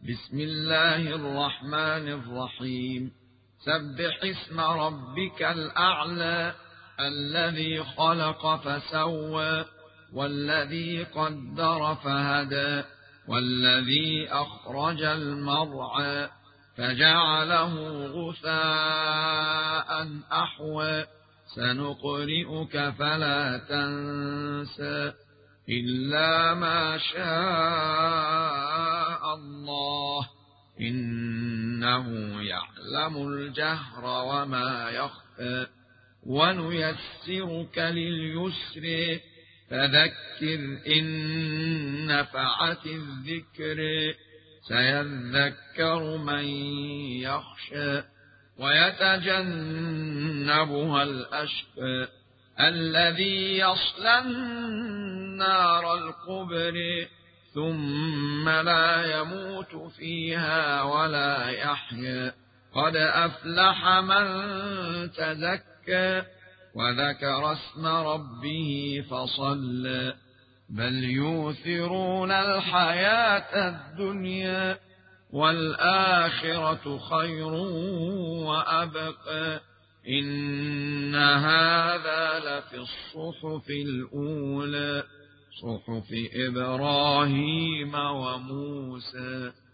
بسم الله الرحمن الرحيم. سبح اسم ربك الأعلى الذي خلق فسوى والذي قدر فهدى والذي أخرج المرعى فجعله غثاء أحوى سنقرئك فلا تنسى إلا ما شاء الله إنه يعلم الجهر وما يخفى ونيسرك لليسر فذكر إن نفعت الذكر سيذكر من يخشى ويتجنبها الأشقى الذي يصلى النار الكبرى ثم لا يموت فيها ولا يحيا قد أفلح من تزكى وذكر اسم ربه فصلى بل يؤثرون الحياة الدنيا والآخرة خير وأبقى إن هذا لفي الصحف الأولى صحف إبراهيم وموسى.